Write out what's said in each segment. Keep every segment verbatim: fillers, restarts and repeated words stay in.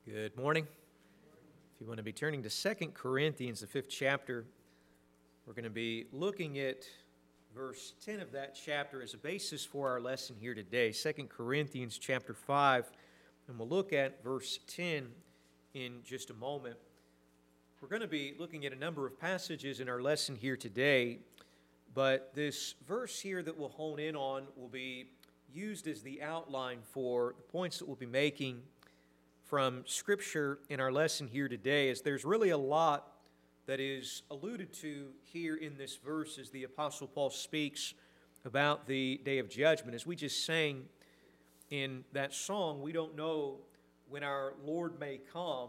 Good morning. If you want to be turning to Second Corinthians, the fifth chapter, we're going to be looking at verse ten of that chapter as a basis for our lesson here today. Second Corinthians chapter five, and we'll look at verse ten in just a moment. We're going to be looking at a number of passages in our lesson here today, but this verse here that we'll hone in on will be used as the outline for the points that we'll be making from Scripture in our lesson here today, as there's really a lot that is alluded to here in this verse as the Apostle Paul speaks about the day of judgment. As we just sang in that song, we don't know when our Lord may come,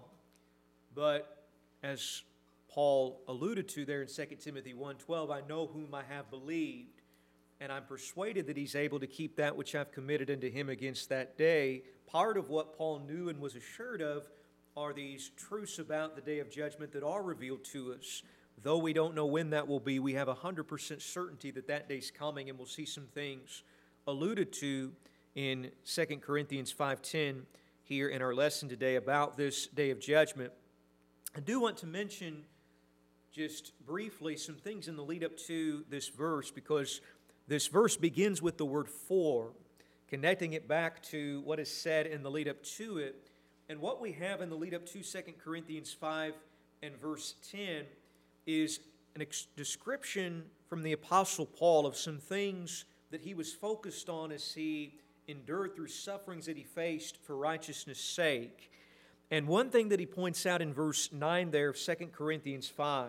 but as Paul alluded to there in Second Timothy one twelve, I know whom I have believed, and I'm persuaded that he's able to keep that which I've committed unto him against that day. Part of what Paul knew and was assured of are these truths about the day of judgment that are revealed to us. Though we don't know when that will be, we have one hundred percent certainty that that day's coming, and we'll see some things alluded to in Second Corinthians five ten here in our lesson today about this day of judgment. I do want to mention just briefly some things in the lead up to this verse, because this verse begins with the word for, connecting it back to what is said in the lead up to it. And what we have in the lead up to Second Corinthians five and verse ten is a ex- description from the Apostle Paul of some things that he was focused on as he endured through sufferings that he faced for righteousness' sake. And one thing that he points out in verse nine there of Second Corinthians five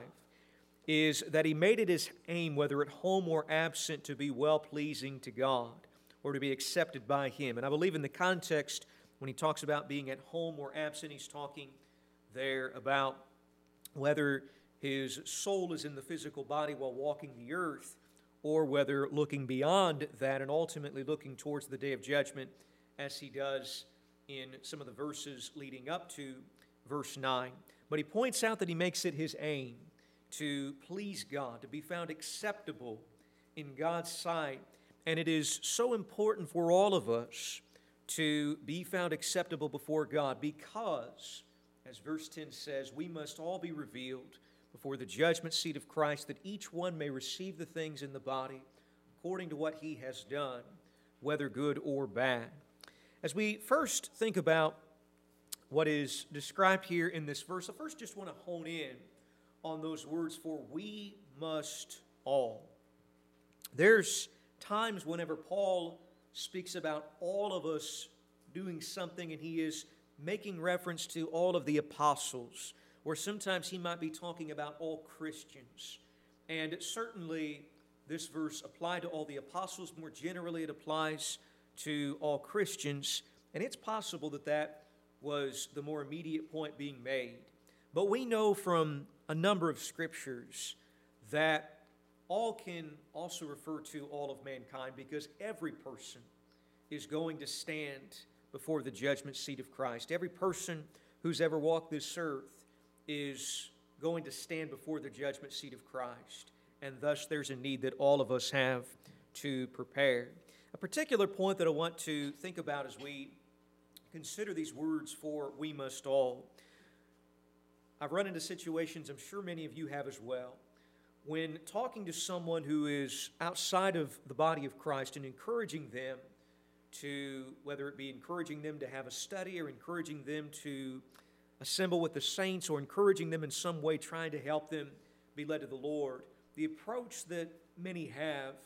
is that he made it his aim, whether at home or absent, to be well-pleasing to God or to be accepted by Him. And I believe in the context, when he talks about being at home or absent, he's talking there about whether his soul is in the physical body while walking the earth, or whether looking beyond that and ultimately looking towards the day of judgment, as he does in some of the verses leading up to verse nine. But he points out that he makes it his aim to please God, to be found acceptable in God's sight. And it is so important for all of us to be found acceptable before God, because, as verse ten says, we must all be revealed before the judgment seat of Christ, that each one may receive the things in the body according to what he has done, whether good or bad. As we first think about what is described here in this verse, I first just want to hone in on those words, for we must all. There's times whenever Paul speaks about all of us doing something, and he is making reference to all of the apostles, or sometimes he might be talking about all Christians. And certainly this verse applied to all the apostles. More generally, it applies to all Christians, and it's possible that that was the more immediate point being made. But we know from a number of scriptures that all can also refer to all of mankind, because every person is going to stand before the judgment seat of Christ. Every person who's ever walked this earth is going to stand before the judgment seat of Christ, and thus there's a need that all of us have to prepare. A particular point that I want to think about as we consider these words, for we must all. I've run into situations, I'm sure many of you have as well, when talking to someone who is outside of the body of Christ and encouraging them to, whether it be encouraging them to have a study or encouraging them to assemble with the saints or encouraging them in some way, trying to help them be led to the Lord, the approach that many have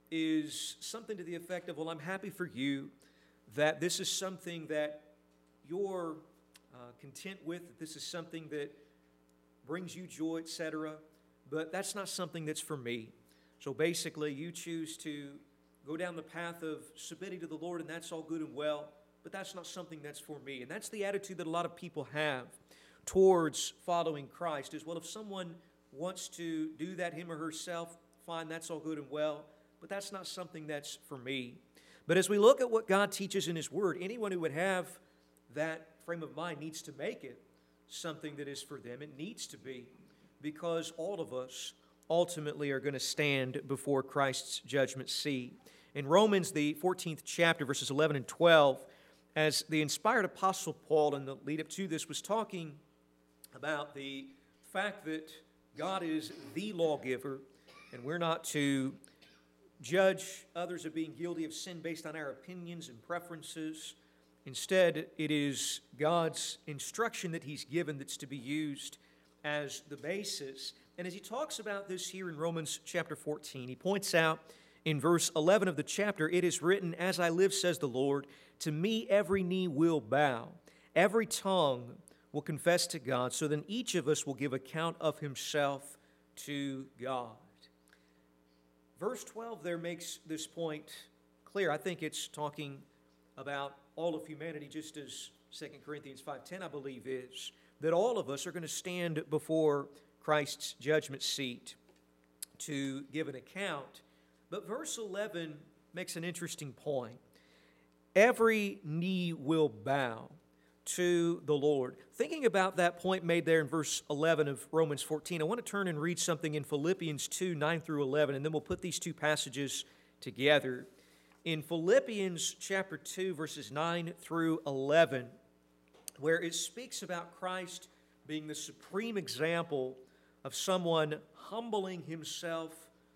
is something to the effect of, well, I'm happy for you that this is something that you're uh, content with, that this is something that brings you joy, et cetera, but that's not something that's for me. So basically, you choose to go down the path of submitting to the Lord, and that's all good and well, but that's not something that's for me. And that's the attitude that a lot of people have towards following Christ, is, well, if someone wants to do that him or herself, fine, that's all good and well, but that's not something that's for me. But as we look at what God teaches in His Word, anyone who would have that frame of mind needs to make it something that is for them. It needs to be, because all of us ultimately are going to stand before Christ's judgment seat. In Romans, the fourteenth chapter, verses eleven and twelve, as the inspired Apostle Paul in the lead up to this was talking about the fact that God is the lawgiver, and we're not to judge others of being guilty of sin based on our opinions and preferences. Instead, it is God's instruction that He's given that's to be used as the basis. And as he talks about this here in Romans chapter fourteen, he points out in verse eleven of the chapter, "It is written, as I live, says the Lord, to me every knee will bow, every tongue will confess to God, so then each of us will give account of himself to God." Verse twelve there makes this point clear. I think it's talking about all of humanity, just as Second Corinthians five ten, I believe, is, that all of us are going to stand before Christ's judgment seat to give an account. But verse eleven makes an interesting point. Every knee will bow to the Lord. Thinking about that point made there in verse eleven of Romans fourteen, I want to turn and read something in Philippians two, nine through eleven, and then we'll put these two passages together. In Philippians chapter two, verses nine through eleven, where it speaks about Christ being the supreme example of someone humbling himself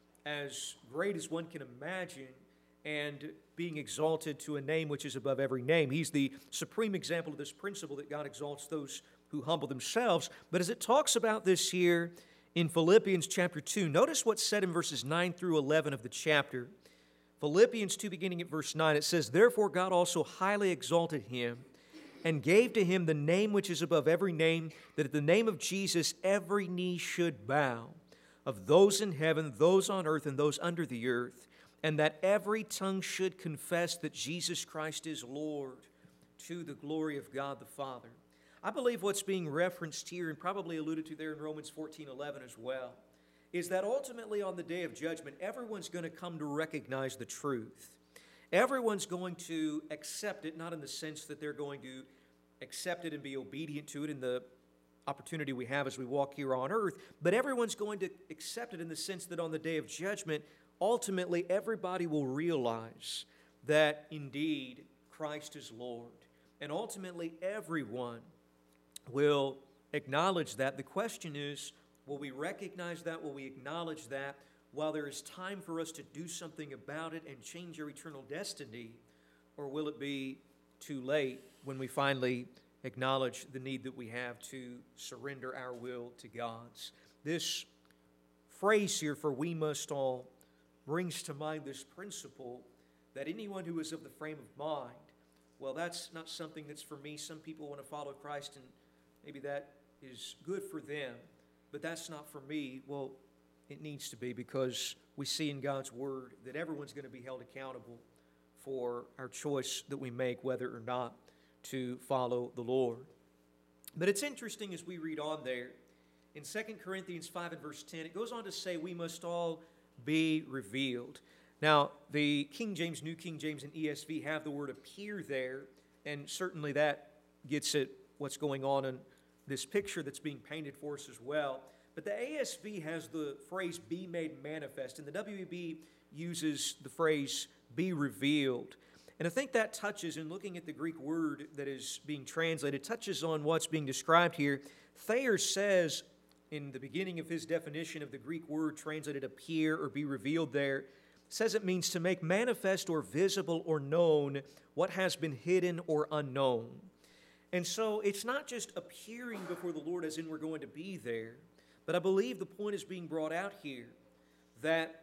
as great as one can imagine and being exalted to a name which is above every name. He's the supreme example of this principle that God exalts those who humble themselves. But as it talks about this here in Philippians chapter two, notice what's said in verses nine through eleven of the chapter. Philippians two, beginning at verse nine, it says, "Therefore God also highly exalted him and gave to him the name which is above every name, that at the name of Jesus every knee should bow, of those in heaven, those on earth, and those under the earth, and that every tongue should confess that Jesus Christ is Lord, to the glory of God the Father." I believe what's being referenced here, and probably alluded to there in Romans fourteen eleven as well, is that ultimately on the day of judgment, everyone's going to come to recognize the truth. Everyone's going to accept it, not in the sense that they're going to accept it and be obedient to it in the opportunity we have as we walk here on earth, but everyone's going to accept it in the sense that on the day of judgment, ultimately everybody will realize that indeed Christ is Lord. And ultimately everyone will acknowledge that. The question is, will we recognize that? Will we acknowledge that while there is time for us to do something about it and change our eternal destiny? Or will it be too late when we finally acknowledge the need that we have to surrender our will to God's? This phrase here, "for we must all," brings to mind this principle that anyone who is of the frame of mind, well, that's not something that's for me. Some people want to follow Christ, and maybe that is good for them, but that's not for me. Well, it needs to be, because we see in God's Word that everyone's going to be held accountable for our choice that we make, whether or not to follow the Lord. But it's interesting as we read on there, in Second Corinthians five and verse ten, it goes on to say we must all be revealed. Now, the King James, New King James, and E S V have the word appear there, and certainly that gets at what's going on in this picture that's being painted for us as well. But the A S V has the phrase be made manifest, and the W E B uses the phrase be revealed. And I think that touches, in looking at the Greek word that is being translated, touches on what's being described here. Thayer says in the beginning of his definition of the Greek word translated appear or be revealed there, says it means to make manifest or visible or known what has been hidden or unknown. And so it's not just appearing before the Lord as in we're going to be there, but I believe the point is being brought out here that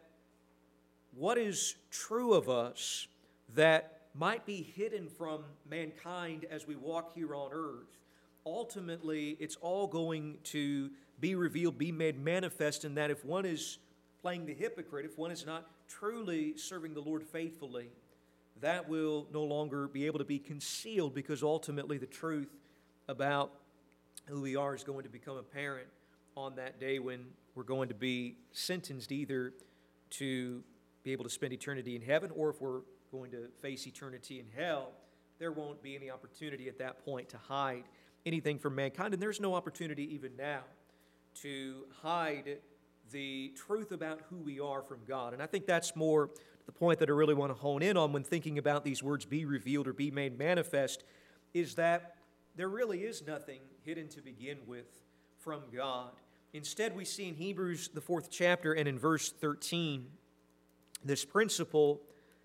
what is true of us that might be hidden from mankind as we walk here on earth, ultimately it's all going to be revealed, be made manifest, in that if one is playing the hypocrite, if one is not truly serving the Lord faithfully, that will no longer be able to be concealed, because ultimately the truth about who we are is going to become apparent on that day when we're going to be sentenced either to be able to spend eternity in heaven, or if we're going to face eternity in hell, there won't be any opportunity at that point to hide anything from mankind. And there's no opportunity even now to hide the truth about who we are from God. And I think that's more the point that I really want to hone in on when thinking about these words, be revealed or be made manifest, is that there really is nothing hidden to begin with from God. Instead, we see in Hebrews, the fourth chapter, and in verse thirteen, this principle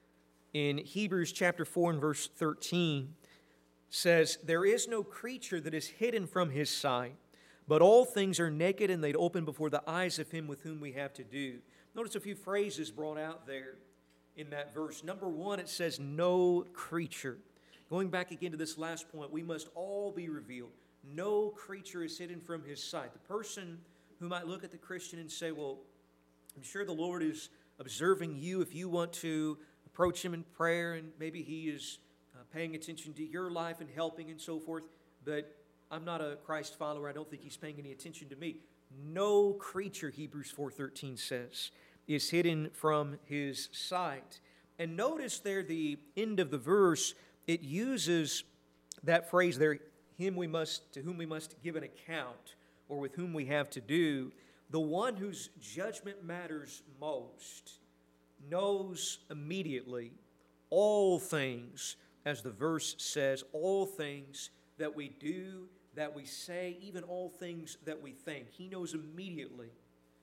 in Hebrews chapter four and verse thirteen says, there is no creature that is hidden from His sight, but all things are naked and laid open before the eyes of Him with whom we have to do. Notice a few phrases brought out there in that verse. Number one, it says, no creature. Going back again to this last point, we must all be revealed. No creature is hidden from His sight. The person who might look at the Christian and say, well, I'm sure the Lord is observing you if you want to approach Him in prayer, and maybe He is uh, paying attention to your life and helping and so forth, but I'm not a Christ follower. I don't think He's paying any attention to me. No creature, Hebrews four thirteen says, is hidden from His sight. And notice there the end of the verse, it uses that phrase there, him we must, to whom we must give an account, or with whom we have to do. The one whose judgment matters most knows immediately all things, as the verse says, all things that we do, that we say, even all things that we think. He knows immediately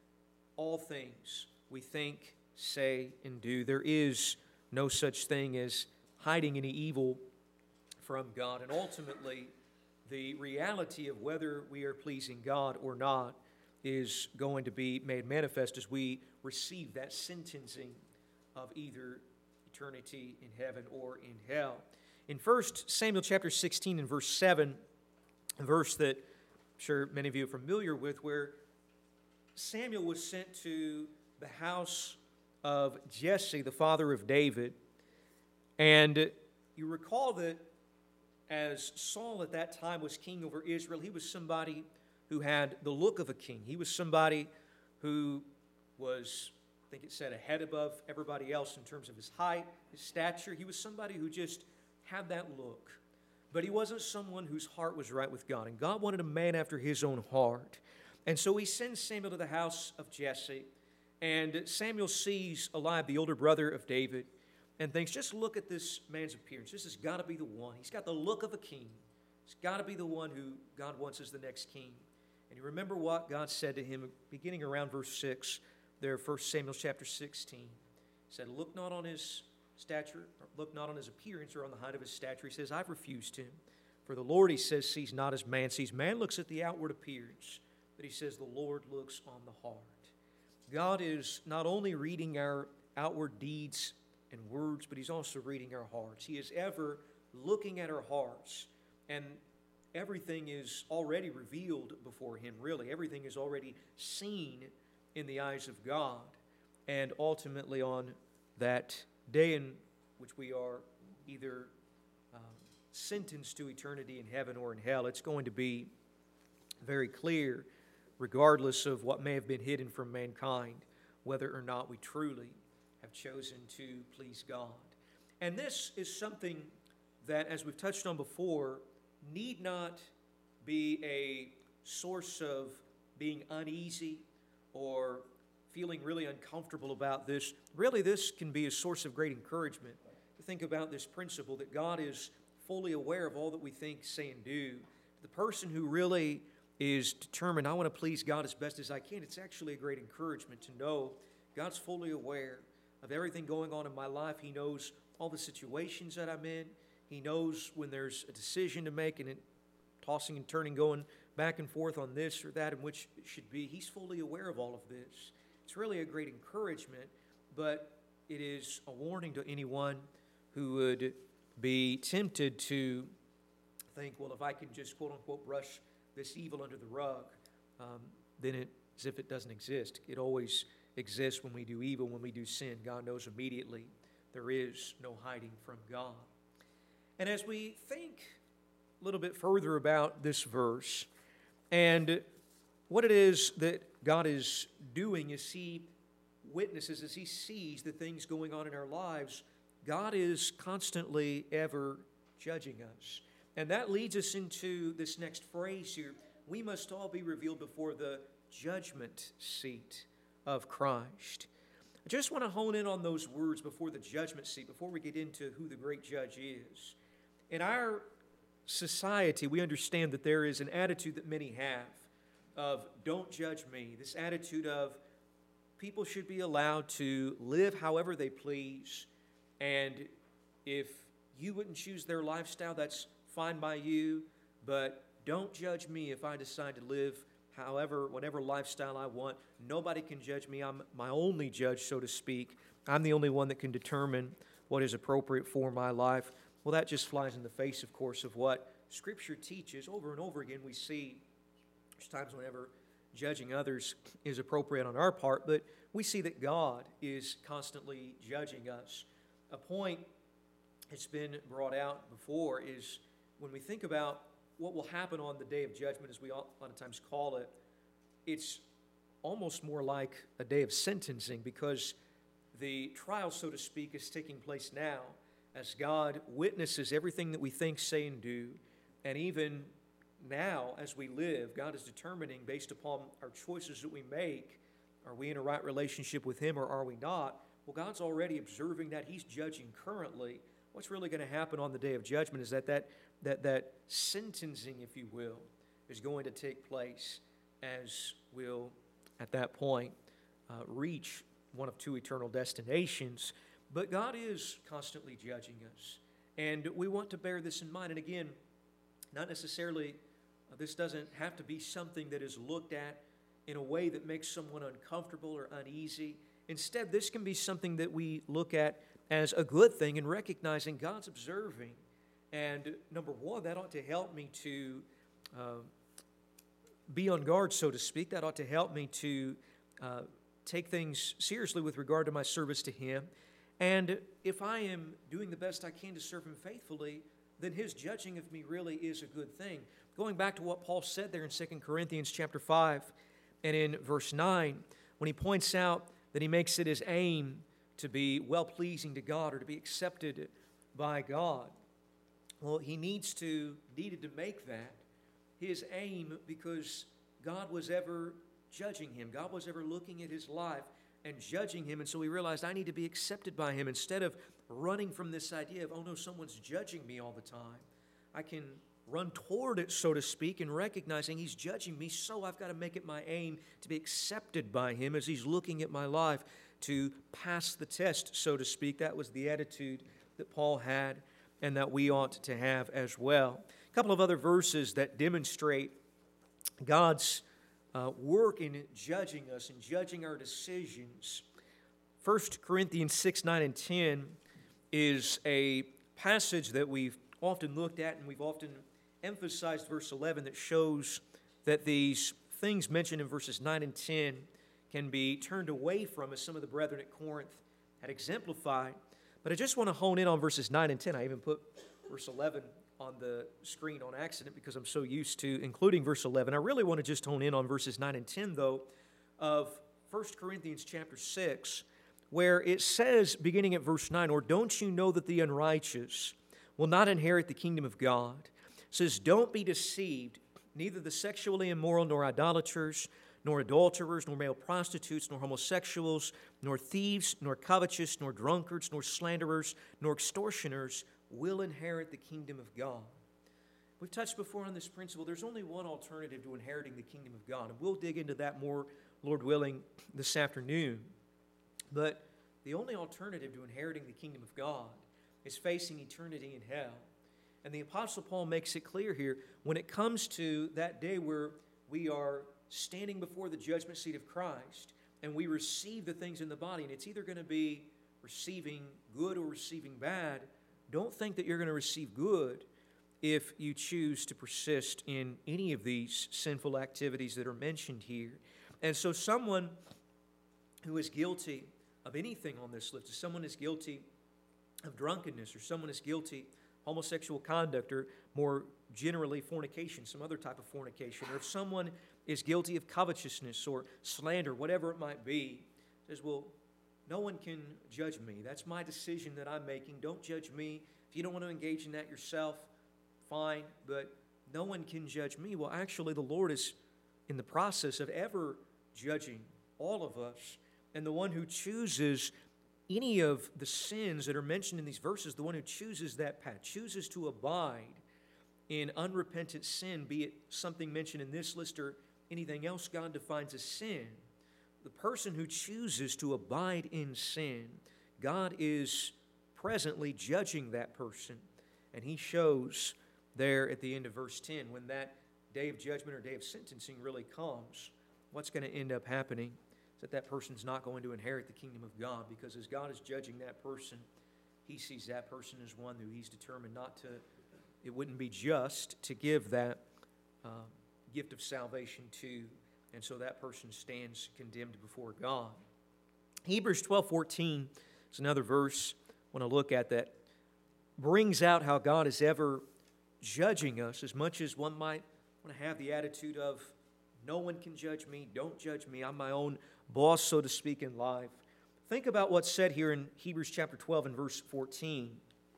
all things we think, say, and do. There is no such thing as hiding any evil from God. And ultimately, the reality of whether we are pleasing God or not is going to be made manifest as we receive that sentencing of either eternity in heaven or in hell. In First Samuel chapter sixteen and verse seven, a verse that I'm sure many of you are familiar with, where Samuel was sent to the house of Jesse, the father of David. And you recall that as Saul at that time was king over Israel, he was somebody who had the look of a king. He was somebody who was, I think it said, a head above everybody else in terms of his height, his stature. He was somebody who just had that look. But he wasn't someone whose heart was right with God. And God wanted a man after His own heart. And so He sends Samuel to the house of Jesse. And Samuel sees Eliab, the older brother of David, and thinks, just look at this man's appearance. This has got to be the one. He's got the look of a king. He's got to be the one who God wants as the next king. And you remember what God said to him beginning around verse six, there, First Samuel chapter sixteen. He said, look not on his stature, or look not on his appearance or on the height of his stature. He says, I've refused him. For the Lord, he says, sees not as man sees. Man looks at the outward appearance, but he says the Lord looks on the heart. God is not only reading our outward deeds and words, but He's also reading our hearts. He is ever looking at our hearts, and everything is already revealed before Him, really. Everything is already seen in the eyes of God. And ultimately on that day in which we are either um, sentenced to eternity in heaven or in hell, it's going to be very clear, regardless of what may have been hidden from mankind, whether or not we truly have chosen to please God. And this is something that, as we've touched on before, need not be a source of being uneasy or feeling really uncomfortable about this. Really, this can be a source of great encouragement to think about this principle that God is fully aware of all that we think, say, and do. The person who really is determined, I want to please God as best as I can, it's actually a great encouragement to know God's fully aware of everything going on in my life. He knows all the situations that I'm in. He knows when there's a decision to make and it, tossing and turning, going back and forth on this or that and which it should be. He's fully aware of all of this. It's really a great encouragement, but it is a warning to anyone who would be tempted to think, well, if I can just quote-unquote brush this evil under the rug, um, then it, as if it doesn't exist. It always exists when we do evil, when we do sin. God knows immediately. There is no hiding from God. And as we think a little bit further about this verse and what it is that God is doing as He witnesses, as He sees the things going on in our lives, God is constantly ever judging us. And that leads us into this next phrase here. We must all be revealed before the judgment seat of Christ. I just want to hone in on those words before the judgment seat, before we get into who the great judge is. In our society, we understand that there is an attitude that many have of don't judge me. This attitude of people should be allowed to live however they please, and if you wouldn't choose their lifestyle, that's fine by you, but don't judge me if I decide to live however, whatever lifestyle I want. Nobody can judge me. I'm my only judge, so to speak. I'm the only one that can determine what is appropriate for my life. Well, that just flies in the face, of course, of what Scripture teaches. Over and over again, we see there's times whenever judging others is appropriate on our part, but we see that God is constantly judging us. A point that's been brought out before is when we think about what will happen on the day of judgment, as we a lot of times call it, it's almost more like a day of sentencing, because the trial, so to speak, is taking place now as God witnesses everything that we think, say, and do. And even now, as we live, God is determining, based upon our choices that we make, are we in a right relationship with Him or are we not? Well, God's already observing that. He's judging currently. What's really going to happen on the day of judgment is that that, that that sentencing, if you will, is going to take place, as we'll, at that point, uh, reach one of two eternal destinations. But God is constantly judging us, and we want to bear this in mind. And again, not necessarily, uh, this doesn't have to be something that is looked at in a way that makes someone uncomfortable or uneasy. Instead, this can be something that we look at as a good thing, and recognizing God's observing. And number one, that ought to help me to uh, be on guard, so to speak. That ought to help me to uh, take things seriously with regard to my service to Him. And if I am doing the best I can to serve Him faithfully, then His judging of me really is a good thing. Going back to what Paul said there in Second Corinthians chapter five and in verse nine, when he points out that he makes it his aim to be well-pleasing to God or to be accepted by God. Well, he needs to, needed to make that his aim, because God was ever judging him. God was ever looking at his life and judging him, and so he realized, I need to be accepted by Him. Instead of running from this idea of, oh no, someone's judging me all the time, I can run toward it, so to speak, and recognizing He's judging me, so I've got to make it my aim to be accepted by Him as He's looking at my life, to pass the test, so to speak. That was the attitude that Paul had and that we ought to have as well. A couple of other verses that demonstrate God's uh, work in judging us and judging our decisions. First Corinthians six, nine, and ten is a passage that we've often looked at, and we've often emphasized verse eleven, that shows that these things mentioned in verses nine and ten can be turned away from, as some of the brethren at Corinth had exemplified. But I just want to hone in on verses nine and ten. I even put verse eleven on the screen on accident because I'm so used to including verse eleven. I really want to just hone in on verses nine and ten, though, of First Corinthians chapter six, where it says, beginning at verse nine, or don't you know that the unrighteous will not inherit the kingdom of God? It says, don't be deceived, neither the sexually immoral, nor idolaters, nor adulterers, nor male prostitutes, nor homosexuals, nor thieves, nor covetous, nor drunkards, nor slanderers, nor extortioners will inherit the kingdom of God. We've touched before on this principle. There's only one alternative to inheriting the kingdom of God, and we'll dig into that more, Lord willing, this afternoon. But the only alternative to inheriting the kingdom of God is facing eternity in hell. And the Apostle Paul makes it clear here, when it comes to that day where we are standing before the judgment seat of Christ and we receive the things in the body, and it's either going to be receiving good or receiving bad, don't think that you're going to receive good if you choose to persist in any of these sinful activities that are mentioned here. And so someone who is guilty of anything on this list, if someone is guilty of drunkenness, or someone is guilty of homosexual conduct, or more generally fornication, some other type of fornication, or if someone is guilty of covetousness or slander, whatever it might be, says, well, no one can judge me. That's my decision that I'm making. Don't judge me. If you don't want to engage in that yourself, fine, but no one can judge me. Well, actually, the Lord is in the process of ever judging all of us. And the one who chooses any of the sins that are mentioned in these verses, the one who chooses that path, chooses to abide in unrepentant sin, be it something mentioned in this list or anything else God defines as sin, the person who chooses to abide in sin, God is presently judging that person. And He shows there at the end of verse ten, when that day of judgment or day of sentencing really comes, what's going to end up happening is that that person's not going to inherit the kingdom of God, because as God is judging that person, He sees that person as one who He's determined not to, it wouldn't be just to give that uh, gift of salvation to, and so that person stands condemned before God. Hebrews twelve fourteen is another verse I want to look at that brings out how God is ever judging us, as much as one might want to have the attitude of, no one can judge me, don't judge me, I'm my own boss, so to speak, in life. Think about what's said here in Hebrews chapter twelve and verse fourteen.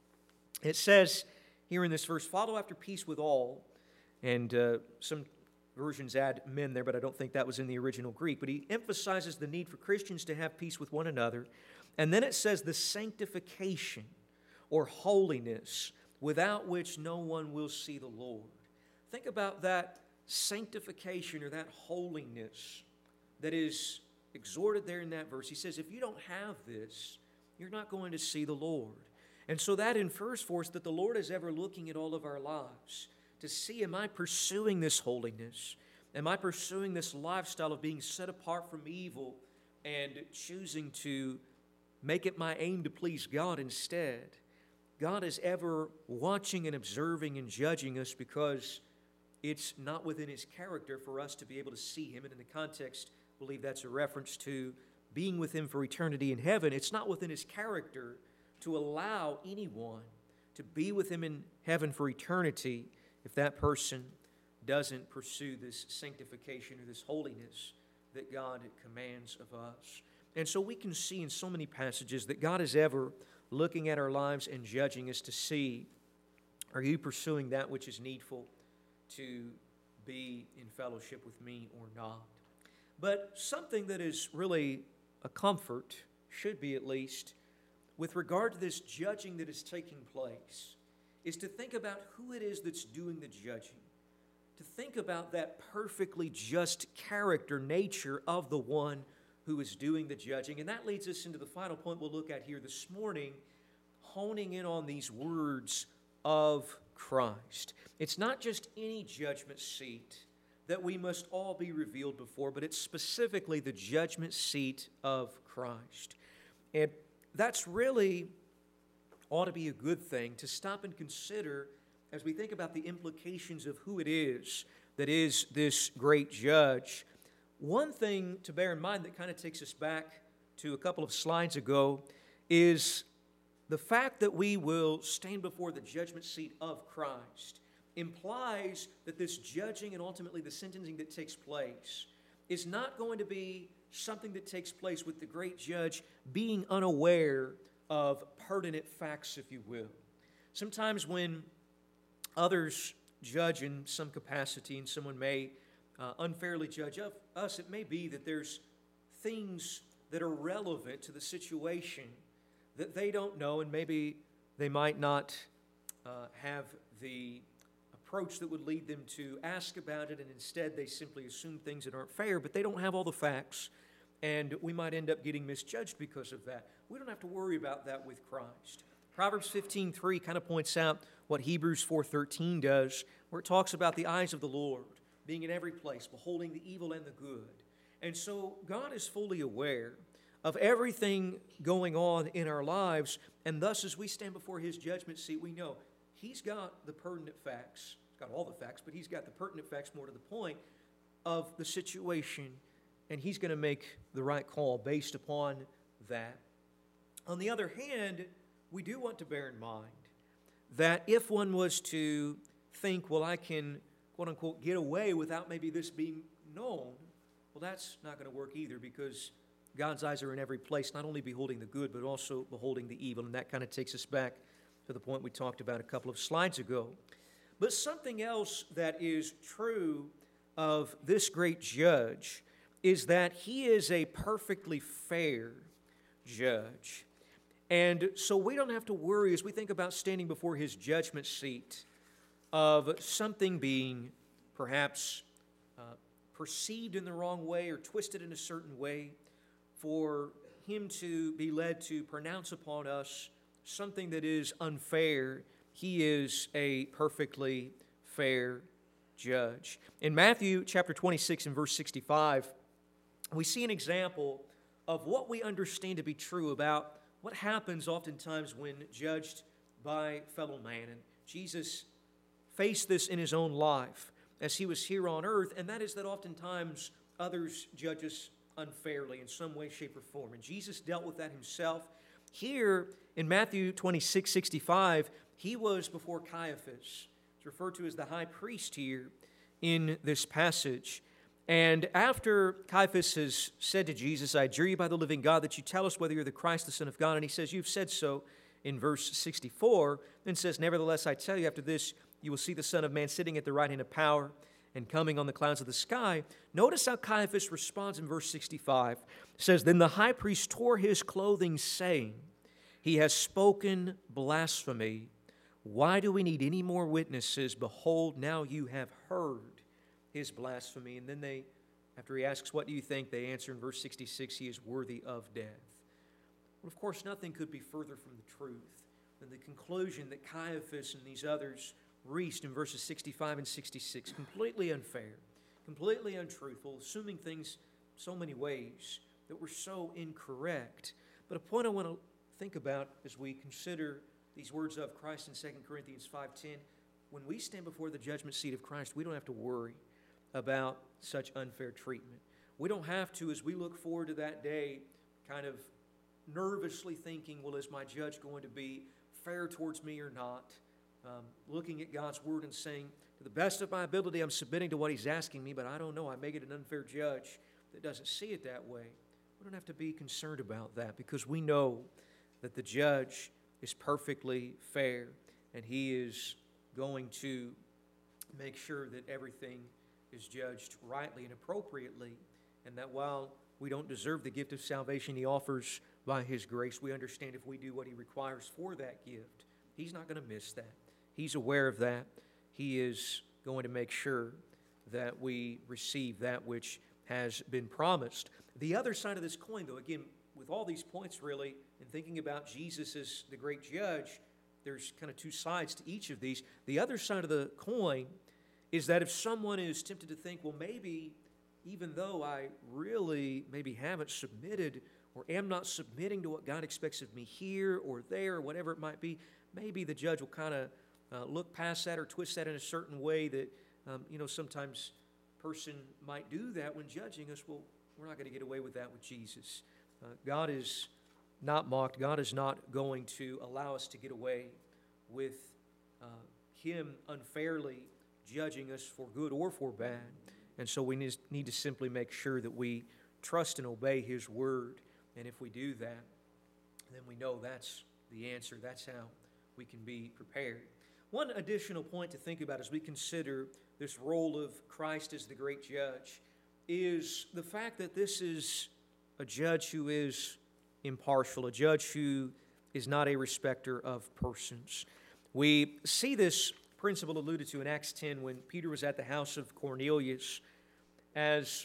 It says here in this verse, follow after peace with all, and uh, some versions add men there, but I don't think that was in the original Greek. But he emphasizes the need for Christians to have peace with one another. And then it says the sanctification or holiness without which no one will see the Lord. Think about that sanctification or that holiness that is exhorted there in that verse. He says, if you don't have this, you're not going to see the Lord. And so that infers for us that the Lord is ever looking at all of our lives to see, am I pursuing this holiness? Am I pursuing this lifestyle of being set apart from evil and choosing to make it my aim to please God instead? God is ever watching and observing and judging us, because it's not within His character for us to be able to see Him. And in the context, I believe that's a reference to being with Him for eternity in heaven. It's not within His character to allow anyone to be with Him in heaven for eternity if that person doesn't pursue this sanctification or this holiness that God commands of us. And so we can see in so many passages that God is ever looking at our lives and judging us to see, are you pursuing that which is needful to be in fellowship with me or not? But something that is really a comfort, should be at least, with regard to this judging that is taking place, is to think about who it is that's doing the judging. To think about that perfectly just character, nature of the one who is doing the judging. And that leads us into the final point we'll look at here this morning, honing in on these words of Christ. It's not just any judgment seat that we must all be revealed before, but it's specifically the judgment seat of Christ. And that's really ought to be a good thing to stop and consider as we think about the implications of who it is that is this great judge. One thing to bear in mind that kind of takes us back to a couple of slides ago is the fact that we will stand before the judgment seat of Christ implies that this judging and ultimately the sentencing that takes place is not going to be something that takes place with the great judge being unaware of pertinent facts, if you will. Sometimes when others judge in some capacity and someone may uh, unfairly judge of us, it may be that there's things that are relevant to the situation that they don't know, and maybe they might not uh, have the approach that would lead them to ask about it, and instead they simply assume things that aren't fair, but they don't have all the facts, and we might end up getting misjudged because of that. We don't have to worry about that with Christ. Proverbs fifteen three kind of points out what Hebrews four thirteen does, where it talks about the eyes of the Lord being in every place, beholding the evil and the good. And so God is fully aware of everything going on in our lives, and thus as we stand before His judgment seat, we know He's got the pertinent facts. He's got all the facts, but He's got the pertinent facts, more to the point, of the situation, and He's going to make the right call based upon that. On the other hand, we do want to bear in mind that if one was to think, well, I can, quote-unquote, get away without maybe this being known, well, that's not going to work either, because God's eyes are in every place, not only beholding the good, but also beholding the evil. And that kind of takes us back to the point we talked about a couple of slides ago. But something else that is true of this great judge is that He is a perfectly fair judge. And so we don't have to worry as we think about standing before His judgment seat of something being perhaps uh, perceived in the wrong way or twisted in a certain way, for Him to be led to pronounce upon us something that is unfair. He is a perfectly fair judge. In Matthew chapter twenty-six and verse sixty-five, we see an example of what we understand to be true about what happens oftentimes when judged by fellow man. And Jesus faced this in His own life as He was here on earth, and that is that oftentimes others judge us unfairly in some way, shape, or form. And Jesus dealt with that Himself. Here in Matthew twenty-six sixty-five, He was before Caiaphas. It's referred to as the high priest here in this passage. And after Caiaphas has said to Jesus, I adjure you by the living God that you tell us whether you're the Christ, the Son of God. And He says, you've said so in verse sixty-four. Then says, nevertheless, I tell you, after this, you will see the Son of Man sitting at the right hand of power and coming on the clouds of the sky. Notice how Caiaphas responds in verse sixty-five. It says, then the high priest tore his clothing, saying, He has spoken blasphemy. Why do we need any more witnesses? Behold, now you have heard his blasphemy. And then they, after he asks, what do you think? They answer in verse sixty-six, he is worthy of death. Well, of course, nothing could be further from the truth than the conclusion that Caiaphas and these others reached in verses sixty-five and sixty-six. Completely unfair, completely untruthful, assuming things so many ways that were so incorrect. But a point I want to think about as we consider these words of Christ in Second Corinthians five ten, when we stand before the judgment seat of Christ, we don't have to worry about such unfair treatment. We don't have to, as we look forward to that day, kind of nervously thinking, well, is my judge going to be fair towards me or not? Um, looking at God's Word and saying, to the best of my ability, I'm submitting to what He's asking me, but I don't know, I may get an unfair judge that doesn't see it that way. We don't have to be concerned about that because we know that the judge is perfectly fair and He is going to make sure that everything is judged rightly and appropriately, and that while we don't deserve the gift of salvation He offers by His grace, we understand if we do what He requires for that gift, He's not going to miss that. He's aware of that. He is going to make sure that we receive that which has been promised. The other side of this coin, though, again, with all these points really, and thinking about Jesus as the great judge, there's kind of two sides to each of these. The other side of the coin is that if someone is tempted to think, well, maybe even though I really maybe haven't submitted or am not submitting to what God expects of me here or there or whatever it might be, maybe the judge will kind of uh, look past that or twist that in a certain way that, um, you know, sometimes a person might do that when judging us. Well, we're not going to get away with that with Jesus. Uh, God is not mocked. God is not going to allow us to get away with uh, Him unfairly judging us for good or for bad. And so we need to simply make sure that we trust and obey His Word. And if we do that, then we know that's the answer. That's how we can be prepared. One additional point to think about as we consider this role of Christ as the great judge is the fact that this is a judge who is impartial, a judge who is not a respecter of persons. We see this principle alluded to in Acts ten when Peter was at the house of Cornelius, as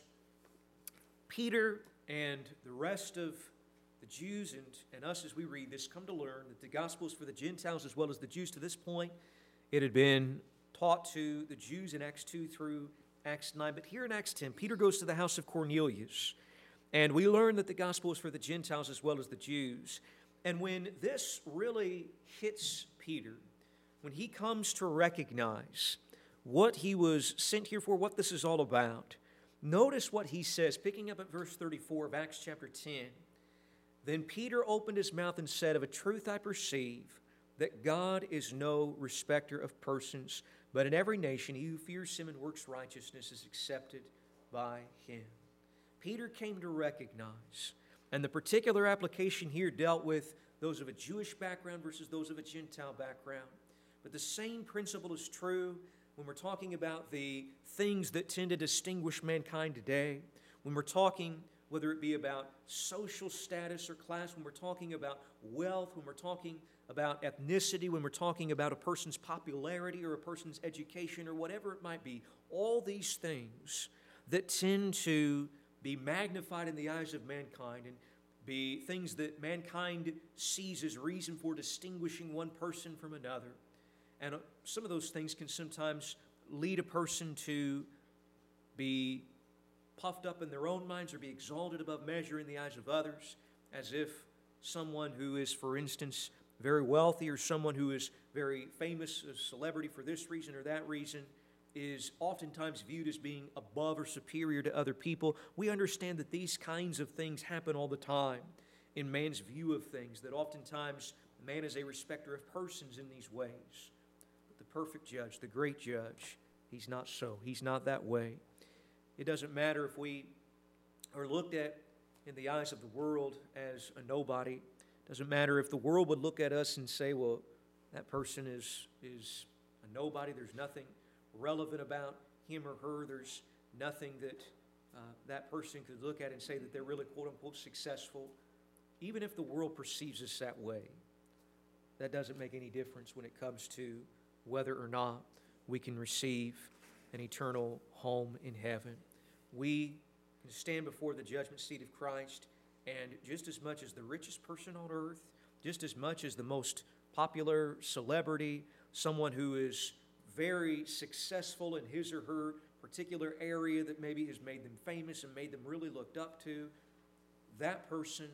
Peter and the rest of the Jews and, and us as we read this come to learn that the gospel is for the Gentiles as well as the Jews. To this point, it had been taught to the Jews in Acts two through Acts nine. But here in Acts ten, Peter goes to the house of Cornelius, and we learn that the gospel is for the Gentiles as well as the Jews. And when this really hits Peter, when he comes to recognize what he was sent here for, what this is all about, notice what he says, picking up at verse thirty-four of Acts chapter ten. Then Peter opened his mouth and said, of a truth I perceive that God is no respecter of persons, but in every nation he who fears Him and works righteousness is accepted by Him. Peter came to recognize, and the particular application here dealt with those of a Jewish background versus those of a Gentile background. But the same principle is true when we're talking about the things that tend to distinguish mankind today. when we're talking, whether it be about social status or class, when we're talking about wealth, when we're talking about ethnicity, when we're talking about a person's popularity or a person's education or whatever it might be, all these things that tend to be magnified in the eyes of mankind and be things that mankind sees as reason for distinguishing one person from another. And some of those things can sometimes lead a person to be puffed up in their own minds or be exalted above measure in the eyes of others, as if someone who is, for instance, very wealthy or someone who is very famous, a celebrity for this reason or that reason, is oftentimes viewed as being above or superior to other people. We understand that these kinds of things happen all the time in man's view of things, that oftentimes man is a respecter of persons in these ways. But the perfect judge, the great judge, he's not so. He's not that way. It doesn't matter if we are looked at in the eyes of the world as a nobody. It doesn't matter if the world would look at us and say, well, that person is, is a nobody. There's nothing relevant about him or her. There's nothing that uh, that person could look at and say that they're really quote-unquote successful. Even if the world perceives us that way, that doesn't make any difference when it comes to whether or not we can receive an eternal home in heaven. We can stand before the judgment seat of Christ, and just as much as the richest person on earth, just as much as the most popular celebrity, someone who is very successful in his or her particular area that maybe has made them famous and made them really looked up to, that person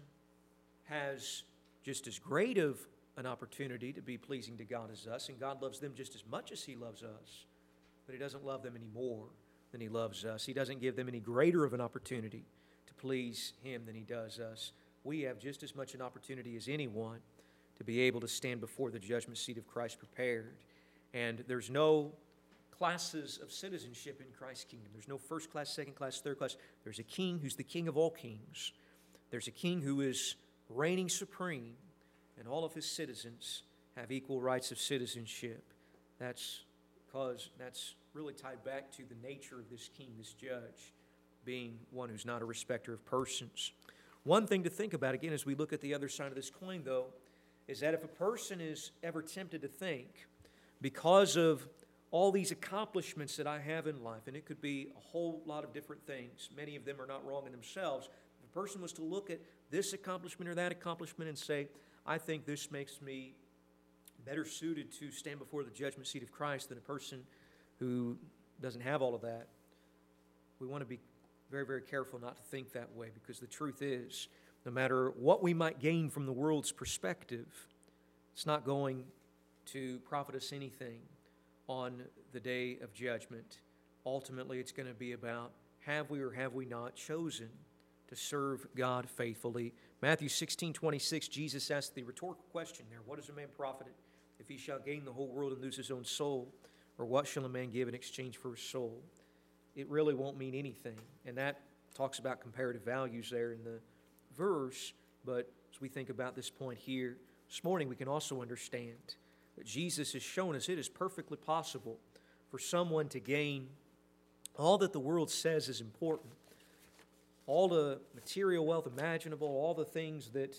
has just as great of an opportunity to be pleasing to God as us, and God loves them just as much as He loves us, but He doesn't love them any more than He loves us. He doesn't give them any greater of an opportunity to please Him than He does us. We have just as much an opportunity as anyone to be able to stand before the judgment seat of Christ prepared. And there's no classes of citizenship in Christ's kingdom. There's no first class, second class, third class. There's a king who's the king of all kings. There's a king who is reigning supreme, and all of his citizens have equal rights of citizenship. That's because that's really tied back to the nature of this king, this judge, being one who's not a respecter of persons. One thing to think about, again, as we look at the other side of this coin, though, is that if a person is ever tempted to think, because of all these accomplishments that I have in life, and it could be a whole lot of different things, many of them are not wrong in themselves, if a person was to look at this accomplishment or that accomplishment and say, I think this makes me better suited to stand before the judgment seat of Christ than a person who doesn't have all of that, we want to be very, very careful not to think that way, because the truth is, no matter what we might gain from the world's perspective, it's not going to profit us anything on the day of judgment. Ultimately, it's going to be about, have we or have we not chosen to serve God faithfully? Matthew sixteen twenty-six, Jesus asked the rhetorical question there, what is a man profited if he shall gain the whole world and lose his own soul? Or what shall a man give in exchange for his soul? It really won't mean anything. And that talks about comparative values there in the verse. But as we think about this point here, this morning we can also understand that Jesus has shown us it is perfectly possible for someone to gain all that the world says is important, all the material wealth imaginable, all the things that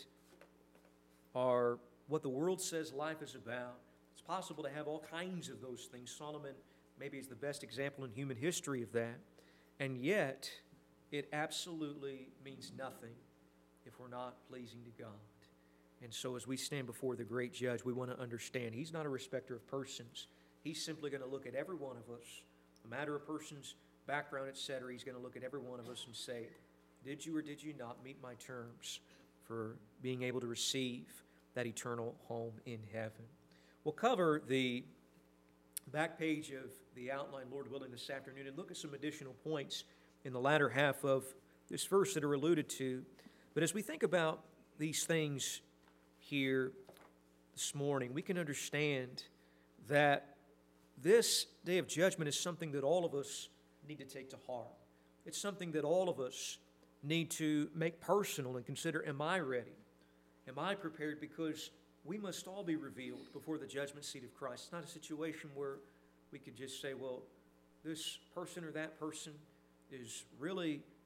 are what the world says life is about. It's possible to have all kinds of those things. Solomon maybe is the best example in human history of that. And yet, it absolutely means nothing if we're not pleasing to God. And so as we stand before the great judge, we want to understand He's not a respecter of persons. He's simply going to look at every one of us, no matter a person's background, et cetera. He's going to look at every one of us and say, did you or did you not meet my terms for being able to receive that eternal home in heaven? We'll cover the back page of the outline, Lord willing, this afternoon, and look at some additional points in the latter half of this verse that are alluded to. But as we think about these things here this morning, we can understand that this day of judgment is something that all of us need to take to heart. It's something that all of us need to make personal and consider, am I ready? Am I prepared? Because we must all be revealed before the judgment seat of Christ. It's not a situation where we could just say, well, this person or that person is really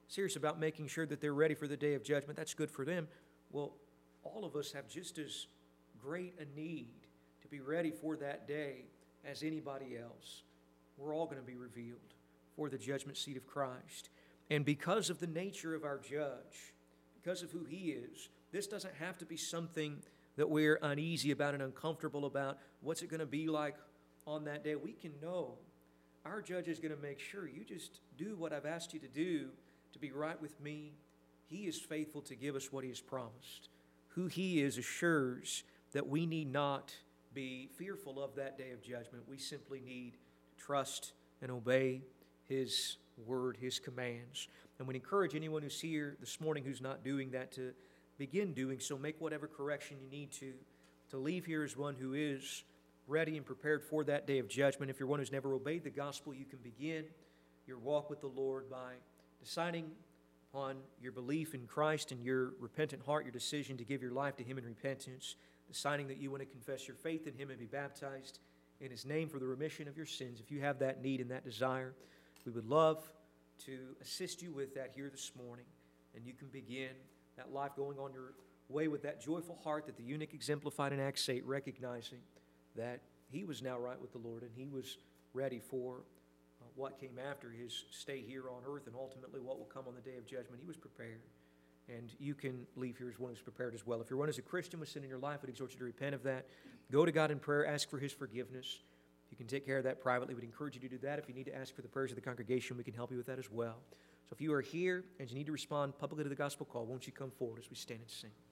serious about making sure that they're ready for the day of judgment. That's good for them. Well, all of us have just as great a need to be ready for that day as anybody else. We're all going to be revealed for the judgment seat of Christ. And because of the nature of our judge, because of who he is, this doesn't have to be something that we're uneasy about and uncomfortable about. What's it going to be like on that day? We can know our judge is going to make sure you just do what I've asked you to do to be right with me. He is faithful to give us what he has promised. Who he is assures that we need not be fearful of that day of judgment. We simply need to trust and obey his word, his commands. And we encourage anyone who's here this morning who's not doing that to begin doing so. Make whatever correction you need to, to leave here as one who is ready and prepared for that day of judgment. If you're one who's never obeyed the gospel, you can begin your walk with the Lord by deciding on your belief in Christ and your repentant heart, your decision to give your life to him in repentance, deciding that you want to confess your faith in him and be baptized in his name for the remission of your sins. If you have that need and that desire, we would love to assist you with that here this morning, and you can begin that life going on your way with that joyful heart that the eunuch exemplified in Acts eight, recognizing that he was now right with the Lord and he was ready for uh, what came after his stay here on earth and ultimately what will come on the day of judgment. He was prepared, and you can leave here as one who's prepared as well. If you're one who's a Christian with sin in your life, I'd exhort you to repent of that. Go to God in prayer, ask for his forgiveness. You can take care of that privately. We'd encourage you to do that. If you need to ask for the prayers of the congregation, we can help you with that as well. So if you are here and you need to respond publicly to the gospel call, won't you come forward as we stand and sing?